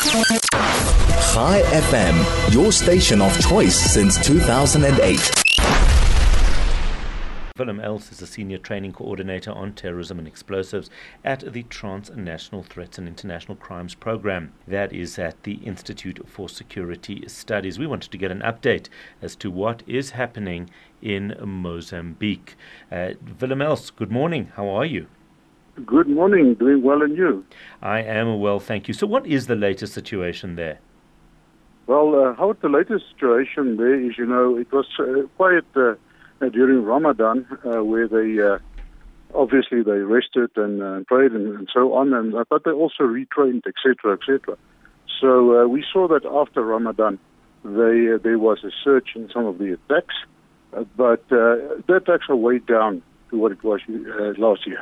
Chai FM, your station of choice since 2008. Willem Els is a Senior Training Coordinator on Terrorism and Explosives at the Transnational Threats and International Crimes Program. That is at the Institute for Security Studies. We wanted to get an update as to what is happening in Mozambique. Willem Els, good morning. How are you? Good morning. Doing well, and you? I am well, thank you. So what is the latest situation there? Well, Howard, the latest situation there is, it was quiet during Ramadan, where they obviously they rested and prayed and so on, but they also retrained, etc., etc. So we saw that after Ramadan, there was a surge in some of the attacks, but the attacks are way down to what it was last year.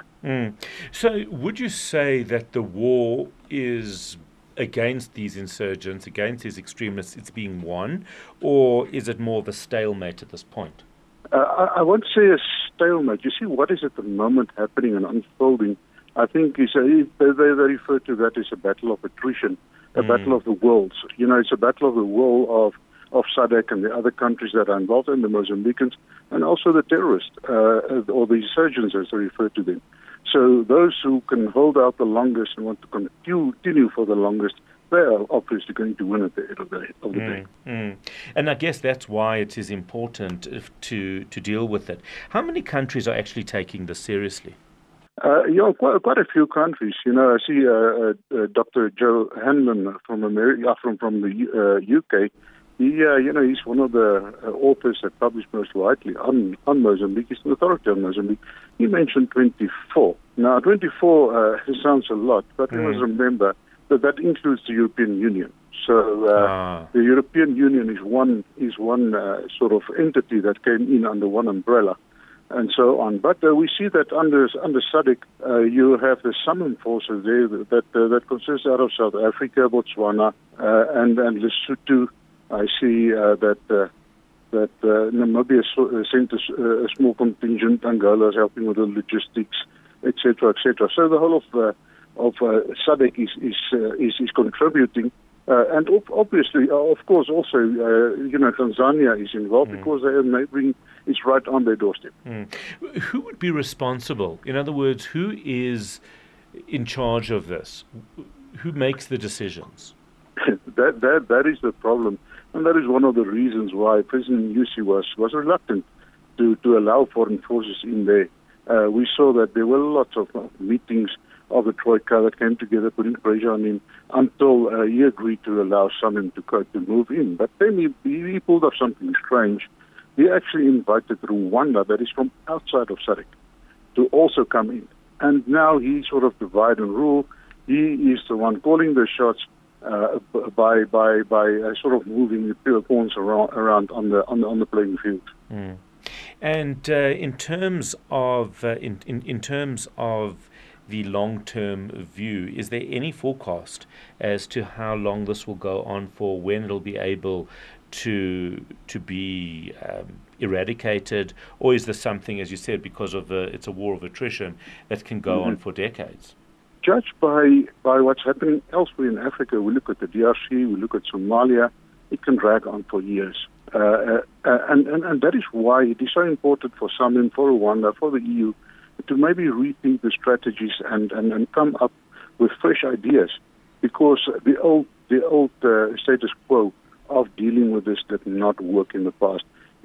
So would you say that the war is against these insurgents, against these extremists, it's being won, or is it more of a stalemate at this point? I won't say a stalemate. You see, what is at the moment happening and unfolding, I think they refer to that as a battle of attrition, a battle of the worlds. It's a battle of the will of SADC and the other countries that are involved, and the Mozambicans, and also the terrorists, or the insurgents as they refer to them. So those who can hold out the longest and want to continue for the longest, they are obviously going to win at the end of the day. And I guess that's why it is important to deal with it. How many countries are actually taking this seriously? Quite a few countries. I see Dr. Joe Hanlon from America, from the UK. He's one of the authors that published most widely on Mozambique. He's an authority on Mozambique. He mentioned 24. Now, 24 sounds a lot, but we must remember that includes the European Union. So the European Union is one sort of entity that came in under one umbrella, and so on. But we see that under SADC, you have the SAMIM forces there that consists out of South Africa, Botswana, and Lesotho. I see that Namibia sent a small contingent. Angola is helping with the logistics, etc., etc. So the whole of SADC is contributing, and obviously, of course, also Tanzania is involved because they are neighboring. It's right on their doorstep. Who would be responsible? In other words, who is in charge of this? Who makes the decisions? That is the problem, and that is one of the reasons why President Nyusi was reluctant to allow foreign forces in there. We saw that there were lots of meetings of the Troika that came together, putting pressure on him until he agreed to allow SAMIM to move in. But then he pulled off something strange. He actually invited Rwanda, that is from outside of SADC, to also come in. And now he sort of divide and rule. He is the one calling the shots by sort of moving the pawns around on the playing field. And in terms of in terms of the long-term view, is there any forecast as to how long this will go on for, when it'll be able to be eradicated, or is this something, as you said, because of it's a war of attrition that can go on for decades? Judged by what's happening elsewhere in Africa, we look at the DRC, we look at Somalia, it can drag on for years. And that is why it is so important for SAMIM, for Rwanda, for the EU, to maybe rethink the strategies and come up with fresh ideas, because the old status quo of dealing with this did not work in the past.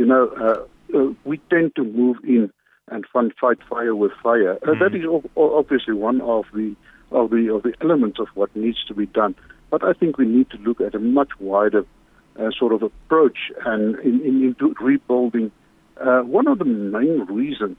We tend to move in and fight fire with fire. That is obviously one of the elements of what needs to be done. But I think we need to look at a much wider sort of approach and into rebuilding. One of the main reasons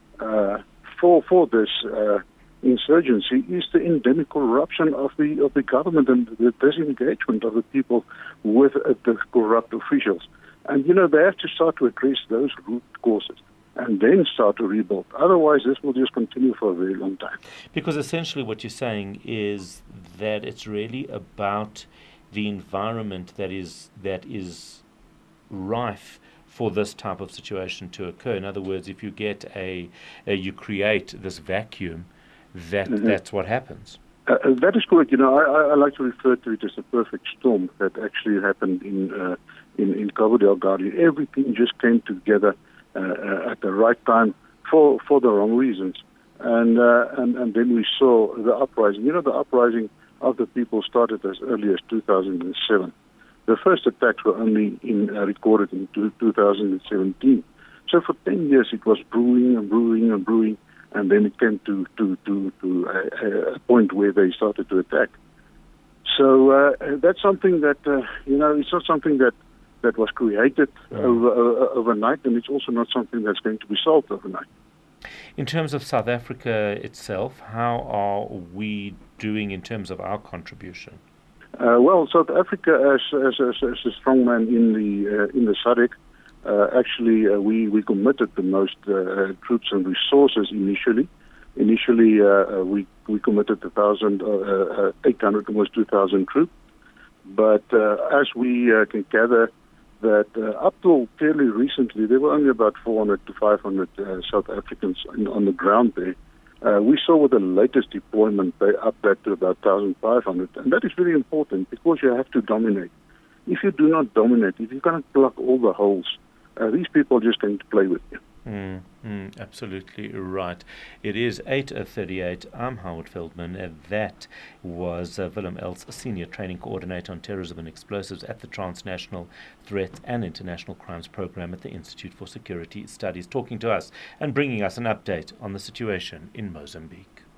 for this insurgency is the endemic corruption of the government and the disengagement of the people with the corrupt officials. And they have to start to address those root causes and then start to rebuild. Otherwise, this will just continue for a very long time. Because essentially what you're saying is that it's really about the environment that is rife for this type of situation to occur. In other words, if you get you create this vacuum, that's what happens. That is correct. I like to refer to it as a perfect storm that actually happened in Cabo Delgado. Everything just came together at the right time for the wrong reasons, and then we saw the uprising. The uprising of the people started as early as 2007. The first attacks were only recorded in 2017. So for 10 years it was brewing and brewing and brewing, and then it came to a point where they started to attack. So that's something that, it's not something that was created overnight, and it's also not something that's going to be solved overnight. In terms of South Africa itself, how are we doing in terms of our contribution? Well, South Africa, as a strongman in the SADC, actually we committed the most troops and resources initially. Initially, we committed 1,800, almost 2,000 troops. But as we can gather, that up till fairly recently, there were only about 400 to 500 South Africans on the ground there. We saw with the latest deployment, they upped that to about 1,500. And that is very important because you have to dominate. If you do not dominate, if you cannot plug all the holes, these people are just going to play with you. Absolutely right. It is 8:38. I'm Howard Feldman. That was Willem Els, Senior Training Coordinator on Terrorism and Explosives at the Transnational Threat and International Crimes Program at the Institute for Security Studies, talking to us and bringing us an update on the situation in Mozambique.